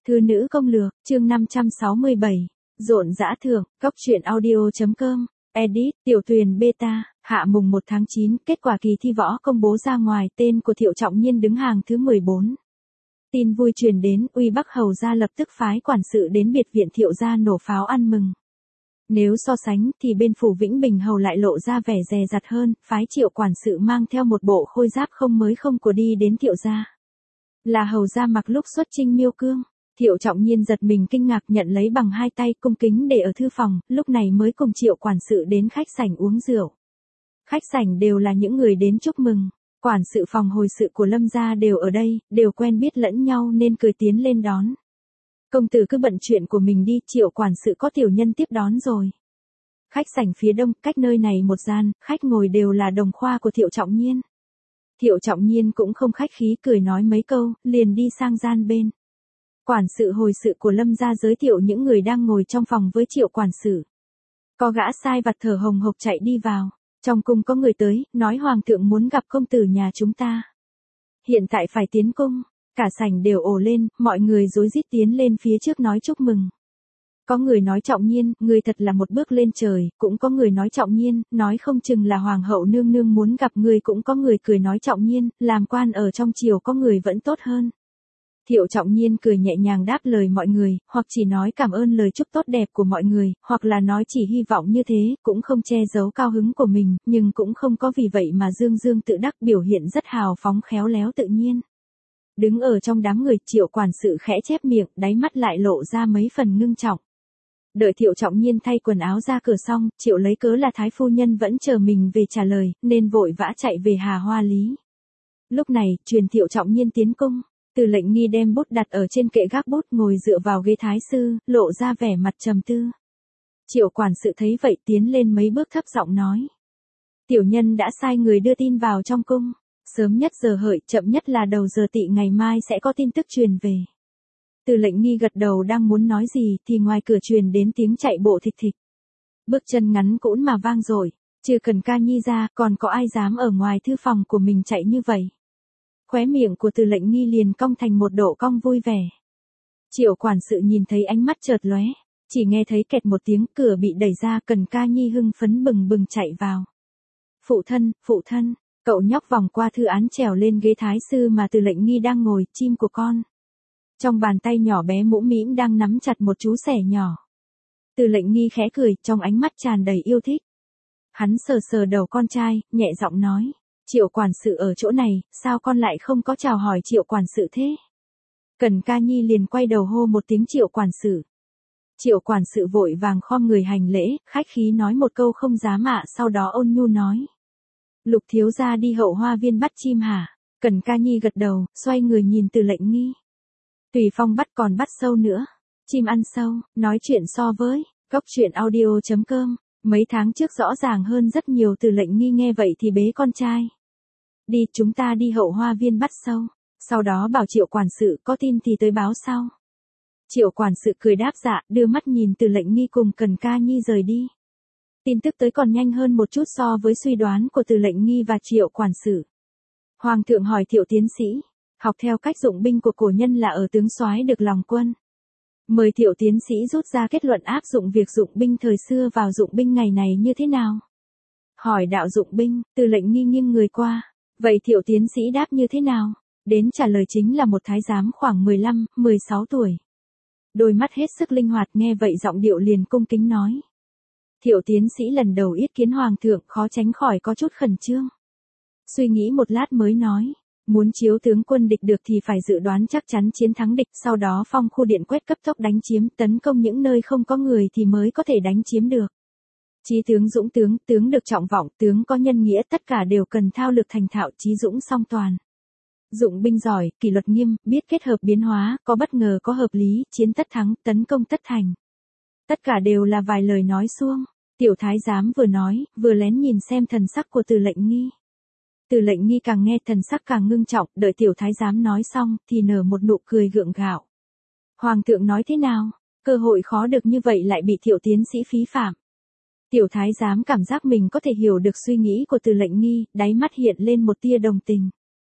Thư nữ công lược, chương 567. Rộn rã thưởng, Cóc truyện audio.com. Edit, Tiểu Tuyền Beta, hạ mùng 1 tháng 9, kết quả kỳ thi võ công bố ra ngoài, tên của Thiệu Trọng Nhiên đứng hàng thứ 14. Tin vui truyền đến, Uy Bắc Hầu gia lập tức phái quản sự đến biệt viện Thiệu gia nổ pháo ăn mừng. Nếu so sánh thì bên phủ Vĩnh Bình Hầu lại lộ ra vẻ dè dặt hơn, phái Triệu quản sự mang theo một bộ khôi giáp không mới không của đi đến Thiệu gia. Là hầu gia mặc lúc xuất chinh Miêu Cương. Thiệu Trọng Nhiên giật mình kinh ngạc nhận lấy bằng hai tay cung kính để ở thư phòng, lúc này mới cùng Triệu quản sự đến khách sảnh uống rượu. Khách sảnh đều là những người đến chúc mừng, quản sự phòng hồi sự của Lâm gia đều ở đây, đều quen biết lẫn nhau nên cười tiến lên đón. Công tử cứ bận chuyện của mình đi, Triệu quản sự có tiểu nhân tiếp đón rồi. Khách sảnh phía đông, cách nơi này một gian, khách ngồi đều là đồng khoa của Thiệu Trọng Nhiên. Thiệu Trọng Nhiên cũng không khách khí cười nói mấy câu, liền đi sang gian bên. Quản sự hồi sự của Lâm gia giới thiệu những người đang ngồi trong phòng với Triệu quản sự. Có gã sai vặt thở hồng hộc chạy đi vào. Trong cung có người tới, nói hoàng thượng muốn gặp công tử nhà chúng ta. Hiện tại phải tiến cung, cả sảnh đều ồ lên, mọi người rối rít tiến lên phía trước nói chúc mừng. Có người nói Trọng Nhiên, người thật là một bước lên trời, cũng có người nói Trọng Nhiên, nói không chừng là hoàng hậu nương nương muốn gặp người, cũng có người cười nói Trọng Nhiên, làm quan ở trong triều có người vẫn tốt hơn. Thiệu Trọng Nhiên cười nhẹ nhàng đáp lời mọi người, hoặc chỉ nói cảm ơn lời chúc tốt đẹp của mọi người, hoặc là nói chỉ hy vọng như thế, cũng không che giấu cao hứng của mình, nhưng cũng không có vì vậy mà dương dương tự đắc, biểu hiện rất hào phóng khéo léo tự nhiên. Đứng ở trong đám người, Triệu quản sự khẽ chép miệng, đáy mắt lại lộ ra mấy phần ngưng trọng. Đợi Thiệu Trọng Nhiên thay quần áo ra cửa xong, Triệu lấy cớ là thái phu nhân vẫn chờ mình về trả lời, nên vội vã chạy về Hà Hoa Lý. Lúc này, truyền Thiệu Trọng Nhiên tiến cung. Từ Lệnh Nghi đem bút đặt ở trên kệ gác bút, ngồi dựa vào ghế thái sư, lộ ra vẻ mặt trầm tư. Triệu quản sự thấy vậy tiến lên mấy bước thấp giọng nói. Tiểu nhân đã sai người đưa tin vào trong cung. Sớm nhất giờ hợi, chậm nhất là đầu giờ tỵ ngày mai sẽ có tin tức truyền về. Từ Lệnh Nghi gật đầu đang muốn nói gì thì ngoài cửa truyền đến tiếng chạy bộ thịch thịch. Bước chân ngắn cũn mà vang dội, trừ Cần Ca Nhi ra, còn có ai dám ở ngoài thư phòng của mình chạy như vậy. Khóe miệng của Từ Lệnh Nghi liền cong thành một độ cong vui vẻ. Triệu quản sự nhìn thấy ánh mắt chợt lóe, chỉ nghe thấy kẹt một tiếng, cửa bị đẩy ra, Cần Ca Nhi hưng phấn bừng bừng chạy vào. Phụ thân, cậu nhóc vòng qua thư án trèo lên ghế thái sư mà Từ Lệnh Nghi đang ngồi, chim của con. Trong bàn tay nhỏ bé mũm mĩm đang nắm chặt một chú sẻ nhỏ. Từ Lệnh Nghi khẽ cười, trong ánh mắt tràn đầy yêu thích. Hắn sờ sờ đầu con trai, nhẹ giọng nói. Triệu quản sự ở chỗ này, sao con lại không có chào hỏi Triệu quản sự thế? Cần Ca Nhi liền quay đầu hô một tiếng Triệu quản sự. Triệu quản sự vội vàng khom người hành lễ, khách khí nói một câu không dám ạ, sau đó ôn nhu nói. Lục thiếu gia đi Hậu Hoa viên bắt chim hả? Cần Ca Nhi gật đầu, xoay người nhìn Từ Lệnh Nghi. Tùy phong bắt còn bắt sâu nữa. Chim ăn sâu, nói chuyện so với, Cóc truyện audio.com. Mấy tháng trước rõ ràng hơn rất nhiều. Từ Lệnh Nghi nghe vậy thì bế con trai. Đi, chúng ta đi Hậu Hoa viên bắt sâu. Sau đó bảo Triệu quản sự có tin thì tới báo sau. Triệu quản sự cười đáp dạ, đưa mắt nhìn Từ Lệnh Nghi cùng Cần Ca Nhi rời đi. Tin tức tới còn nhanh hơn một chút so với suy đoán của Từ Lệnh Nghi và Triệu quản sự. Hoàng thượng hỏi Thiệu tiến sĩ, học theo cách dụng binh của cổ nhân là ở tướng soái được lòng quân. Mời Thiệu tiến sĩ rút ra kết luận áp dụng việc dụng binh thời xưa vào dụng binh ngày này như thế nào? Hỏi đạo dụng binh, Từ Lệnh Nghi nghiêng người qua. Vậy Thiệu tiến sĩ đáp như thế nào? Đến trả lời chính là một thái giám khoảng 15, 16 tuổi. Đôi mắt hết sức linh hoạt, nghe vậy giọng điệu liền cung kính nói. Thiệu tiến sĩ lần đầu yết kiến hoàng thượng, khó tránh khỏi có chút khẩn trương. Suy nghĩ một lát mới nói. Muốn chiếu tướng quân địch được thì phải dự đoán chắc chắn chiến thắng địch, sau đó phong khu điện quét cấp tốc đánh chiếm, tấn công những nơi không có người thì mới có thể đánh chiếm được. Chí tướng dũng tướng, tướng được trọng vọng, tướng có nhân nghĩa, tất cả đều cần thao lược thành thạo, chí dũng song toàn. Dụng binh giỏi, kỷ luật nghiêm, biết kết hợp biến hóa, có bất ngờ có hợp lý, chiến tất thắng, tấn công tất thành. Tất cả đều là vài lời nói suông. Tiểu thái giám vừa nói, vừa lén nhìn xem thần sắc của Từ Lệnh Nghi. Từ Lệnh Nghi càng nghe thần sắc càng ngưng trọng, đợi tiểu thái giám nói xong thì nở một nụ cười gượng gạo. Hoàng thượng nói thế nào? Cơ hội khó được như vậy lại bị Thiệu tiến sĩ phí phạm. Tiểu thái giám cảm giác mình có thể hiểu được suy nghĩ của Từ Lệnh Nghi, đáy mắt hiện lên một tia đồng tình.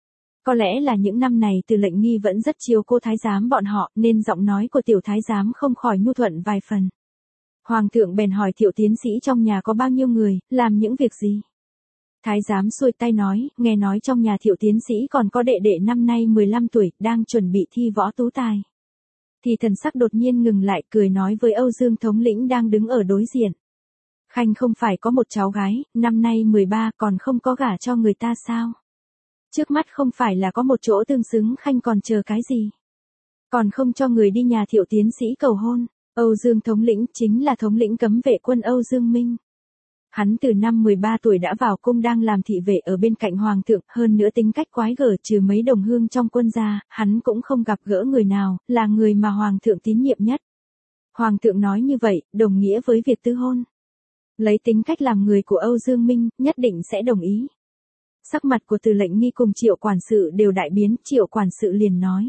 Có lẽ là những năm này Từ Lệnh Nghi vẫn rất chiều cô thái giám bọn họ, nên giọng nói của tiểu thái giám không khỏi nhu thuận vài phần. Hoàng thượng bèn hỏi Thiệu tiến sĩ trong nhà có bao nhiêu người, làm những việc gì. Thái giám xuôi tay nói, nghe nói trong nhà Thiệu tiến sĩ còn có đệ đệ năm nay 15 tuổi, đang chuẩn bị thi võ tú tài. Thì thần sắc đột nhiên ngừng lại, cười nói với Âu Dương thống lĩnh đang đứng ở đối diện. Khanh không phải có một cháu gái, năm nay 13, còn không có gả cho người ta sao? Trước mắt không phải là có một chỗ tương xứng, Khanh còn chờ cái gì? Còn không cho người đi nhà Thiệu tiến sĩ cầu hôn. Âu Dương thống lĩnh chính là thống lĩnh cấm vệ quân Âu Dương Minh. Hắn từ năm 13 tuổi đã vào cung đang làm thị vệ ở bên cạnh hoàng thượng, hơn nữa tính cách quái gở, trừ mấy đồng hương trong quân ra, hắn cũng không gặp gỡ người nào, là người mà hoàng thượng tín nhiệm nhất. Hoàng thượng nói như vậy, đồng nghĩa với việc tứ hôn. Lấy tính cách làm người của Âu Dương Minh, nhất định sẽ đồng ý. Sắc mặt của Từ Lệnh Nghi cùng Triệu quản sự đều đại biến, Triệu quản sự liền nói.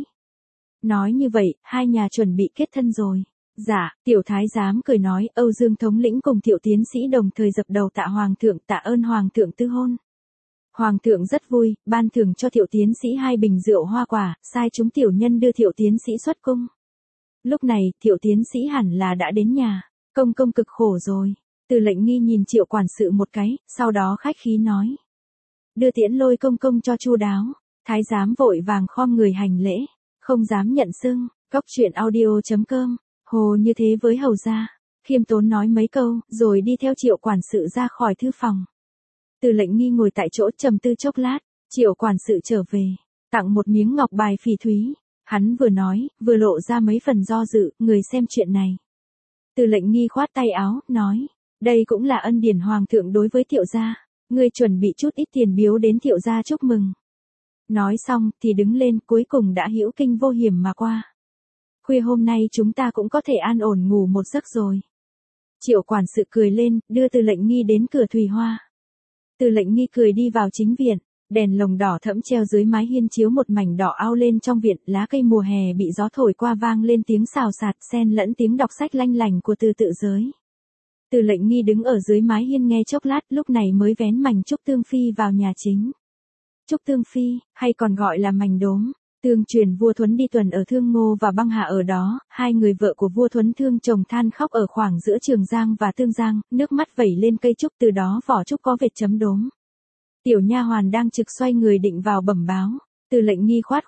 Nói như vậy, hai nhà chuẩn bị kết thân rồi. Dạ, tiểu thái giám cười nói, Âu Dương thống lĩnh cùng Thiệu tiến sĩ đồng thời dập đầu tạ hoàng thượng, tạ ơn hoàng thượng tứ hôn. Hoàng thượng rất vui, ban thưởng cho Thiệu tiến sĩ 2 bình rượu hoa quả, sai chúng tiểu nhân đưa Thiệu tiến sĩ xuất cung. Lúc này, Thiệu tiến sĩ hẳn là đã đến nhà, công công cực khổ rồi. Từ Lệnh Nghi nhìn Triệu quản sự một cái, sau đó khách khí nói. Đưa tiễn Lôi công công cho chu đáo. Thái giám vội vàng khom người hành lễ, không dám nhận xưng. Góc truyện audio.com. Hồ như thế với hầu gia, khiêm tốn nói mấy câu, rồi đi theo Triệu quản sự ra khỏi thư phòng. Từ Lệnh Nghi ngồi tại chỗ trầm tư chốc lát, Triệu quản sự trở về, tặng một miếng ngọc bài phỉ thúy. Hắn vừa nói, vừa lộ ra mấy phần do dự, người xem chuyện này. Từ Lệnh Nghi khoát tay áo, nói, đây cũng là ân điển hoàng thượng đối với Thiệu gia, ngươi chuẩn bị chút ít tiền biếu đến Thiệu gia chúc mừng. Nói xong, thì đứng lên, cuối cùng đã hữu kinh vô hiểm mà qua. Khuya hôm nay chúng ta cũng có thể an ổn ngủ một giấc rồi. Triệu quản sự cười lên, đưa Từ Lệnh Nghi đến cửa Thùy Hoa. Từ Lệnh Nghi cười đi vào chính viện, đèn lồng đỏ thẫm treo dưới mái hiên chiếu một mảnh đỏ ao lên trong viện, lá cây mùa hè bị gió thổi qua vang lên tiếng xào xạc, xen lẫn tiếng đọc sách lanh lành của Từ Tự Giới. Từ Lệnh Nghi đứng ở dưới mái hiên nghe chốc lát, lúc này mới vén mành Trúc Tương Phi vào nhà chính. Trúc Tương Phi, hay còn gọi là mành đốm. Tương truyền vua Thuấn đi tuần ở Thương Ngô và băng hà ở đó, hai người vợ của vua Thuấn thương chồng than khóc ở khoảng giữa Trường Giang và Tương Giang, nước mắt vẩy lên cây trúc, từ đó vỏ trúc có vệt chấm đốm. Tiểu nha hoàn đang trực xoay người định vào bẩm báo, Từ Lệnh Nghi khoát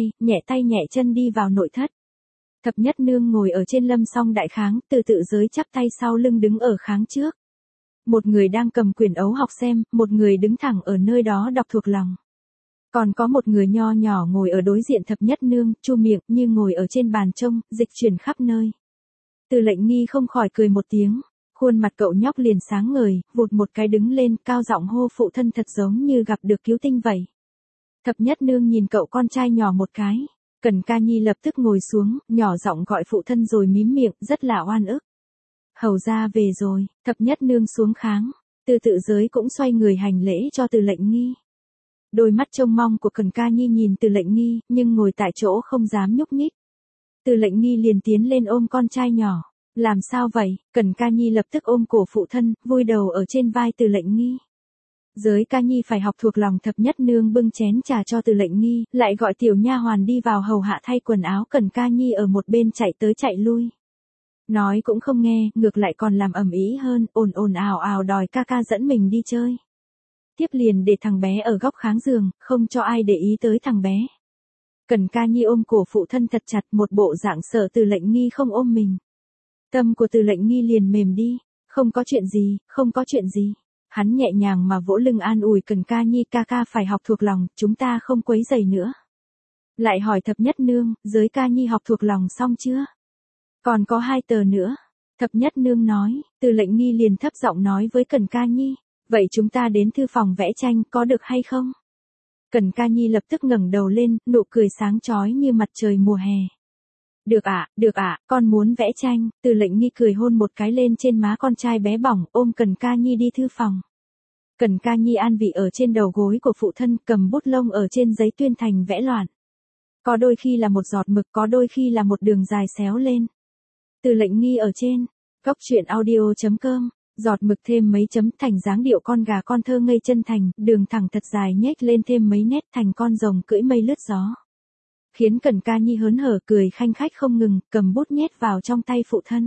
tay nhẹ chân đi vào nội thất. Thập Nhất Nương ngồi ở trên lâm song đại kháng, Từ Tự Giới chắp tay sau lưng đứng ở kháng trước. Một người đang cầm quyển ấu học xem, một người đứng thẳng ở nơi đó đọc thuộc lòng. Còn có một người nho nhỏ ngồi ở đối diện Thập Nhất Nương, chu miệng như ngồi ở trên bàn trông, dịch chuyển khắp nơi. Từ Lệnh Nghi không khỏi cười một tiếng, khuôn mặt cậu nhóc liền sáng ngời, vụt một cái đứng lên, cao giọng hô phụ thân thật giống như gặp được cứu tinh vậy. Thập Nhất Nương nhìn cậu con trai nhỏ một cái, Cẩn Ca Nhi lập tức ngồi xuống, nhỏ giọng gọi phụ thân rồi mím miệng, rất là oan ức. Hầu gia về rồi, Thập Nhất Nương xuống kháng, Từ Tự Giới cũng xoay người hành lễ cho Từ Lệnh Nghi. Đôi mắt trông mong của Cẩn Ca Nhi nhìn Từ Lệnh Nghi, nhưng ngồi tại chỗ không dám nhúc nhích. Từ Lệnh Nghi liền tiến lên ôm con trai nhỏ. Làm sao vậy? Cẩn Ca Nhi lập tức ôm cổ phụ thân, vùi đầu ở trên vai Từ Lệnh Nghi. Giới Ca Nhi phải học thuộc lòng. Thập Nhất Nương bưng chén trà cho Từ Lệnh Nghi, lại gọi tiểu nha hoàn đi vào hầu hạ thay quần áo. Cẩn Ca Nhi ở một bên chạy tới chạy lui. Nói cũng không nghe, ngược lại còn làm ầm ĩ hơn, ồn ào ào đòi ca ca dẫn mình đi chơi. Tiếp liền để thằng bé ở góc kháng giường, không cho ai để ý tới thằng bé. Cẩn Ca Nhi ôm cổ phụ thân thật chặt, một bộ dạng sợ Từ Lệnh Nghi không ôm mình. Tâm của Từ Lệnh Nghi liền mềm đi, không có chuyện gì, không có chuyện gì. Hắn nhẹ nhàng mà vỗ lưng an ủi Cẩn Ca Nhi, ca ca phải học thuộc lòng, chúng ta không quấy rầy nữa. Lại hỏi Thập Nhất Nương, Giới Ca Nhi học thuộc lòng xong chưa? Còn có 2 tờ nữa. Thập Nhất Nương nói, Từ Lệnh Nghi liền thấp giọng nói với Cẩn Ca Nhi, vậy chúng ta đến thư phòng vẽ tranh có được hay không? Cẩn Ca Nhi lập tức ngẩng đầu lên, nụ cười sáng chói như mặt trời mùa hè. Được ạ, con muốn vẽ tranh. Từ Lệnh Nghi cười hôn một cái lên trên má con trai bé bỏng, ôm Cẩn Ca Nhi đi thư phòng. Cẩn Ca Nhi an vị ở trên đầu gối của phụ thân, cầm bút lông ở trên giấy tuyên thành vẽ loạn. Có đôi khi là một giọt mực, có đôi khi là một đường dài xéo lên. Từ Lệnh Nghi ở trên, góc truyện audio.com Giọt mực thêm mấy chấm thành dáng điệu con gà con thơ ngây chân thành, đường thẳng thật dài nhếch lên thêm mấy nét thành con rồng cưỡi mây lướt gió. Khiến Cẩn Ca Nhi hớn hở cười khanh khách không ngừng, cầm bút nhét vào trong tay phụ thân.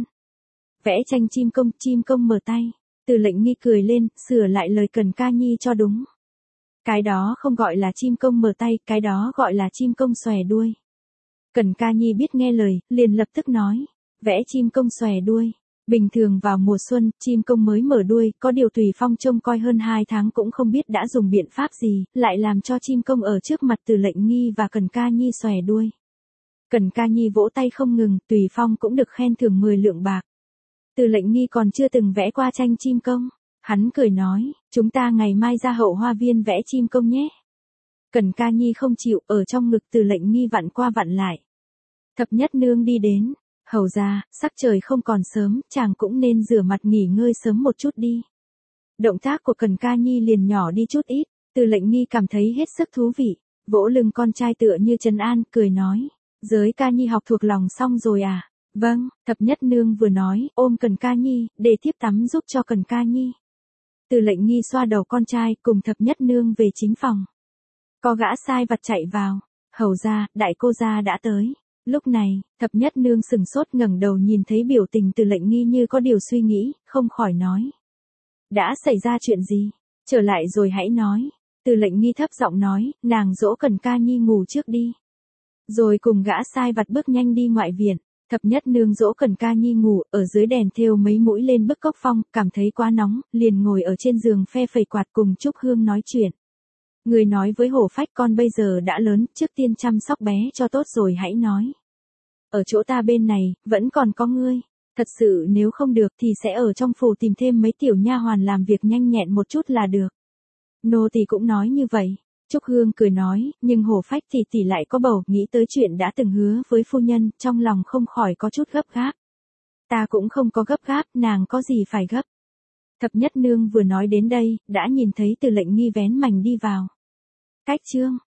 Vẽ tranh chim công mở tay. Từ Lệnh Nghi cười lên, sửa lại lời Cẩn Ca Nhi cho đúng. Cái đó không gọi là chim công mở tay, cái đó gọi là chim công xòe đuôi. Cẩn Ca Nhi biết nghe lời, liền lập tức nói, vẽ chim công xòe đuôi. Bình thường vào mùa xuân, chim công mới mở đuôi, có điều Tùy Phong trông coi hơn 2 tháng cũng không biết đã dùng biện pháp gì, lại làm cho chim công ở trước mặt Từ Lệnh Nghi và Cẩn Ca Nhi xòe đuôi. Cẩn Ca Nhi vỗ tay không ngừng, Tùy Phong cũng được khen thưởng 10 lượng bạc. Từ Lệnh Nghi còn chưa từng vẽ qua tranh chim công. Hắn cười nói, chúng ta ngày mai ra hậu hoa viên vẽ chim công nhé. Cẩn Ca Nhi không chịu, ở trong ngực Từ Lệnh Nghi vặn qua vặn lại. Thập Nhất Nương đi đến. Hầu ra, sắc trời không còn sớm, chàng cũng nên rửa mặt nghỉ ngơi sớm một chút đi. Động tác của Cẩn Ca Nhi liền nhỏ đi chút ít, Từ Lệnh Nghi cảm thấy hết sức thú vị, vỗ lưng con trai tựa như trấn an, cười nói, Giới Ca Nhi học thuộc lòng xong rồi à? Vâng, Thập Nhất Nương vừa nói, ôm Cẩn Ca Nhi, để thiếp tắm giúp cho Cẩn Ca Nhi. Từ Lệnh Nghi xoa đầu con trai cùng Thập Nhất Nương về chính phòng. Có gã sai vặt chạy vào, hầu ra, đại cô gia đã tới. Lúc này, Thập Nhất Nương sừng sốt ngẩng đầu nhìn thấy biểu tình Từ Lệnh Nghi như có điều suy nghĩ, không khỏi nói. Đã xảy ra chuyện gì? Trở lại rồi hãy nói. Từ Lệnh Nghi thấp giọng nói, nàng dỗ Cẩn Ca Nhi ngủ trước đi. Rồi cùng gã sai vặt bước nhanh đi ngoại viện. Thập Nhất Nương dỗ Cẩn Ca Nhi ngủ, ở dưới đèn thêu mấy mũi lên bức cốc phong, cảm thấy quá nóng, liền ngồi ở trên giường phe phẩy quạt cùng Trúc Hương nói chuyện. Người nói với Hổ Phách con bây giờ đã lớn, trước tiên chăm sóc bé cho tốt rồi hãy nói. Ở chỗ ta bên này, vẫn còn có ngươi. Thật sự nếu không được thì sẽ ở trong phủ tìm thêm mấy tiểu nha hoàn làm việc nhanh nhẹn một chút là được. Nô tỳ cũng nói như vậy. Trúc Hương cười nói, nhưng Hổ Phách thì tỷ lại có bầu, nghĩ tới chuyện đã từng hứa với phu nhân, trong lòng không khỏi có chút gấp gáp. Ta cũng không có gấp gáp, nàng có gì phải gấp. Thập Nhất Nương vừa nói đến đây, đã nhìn thấy Từ Lệnh Nghi vén mành đi vào. Cách chương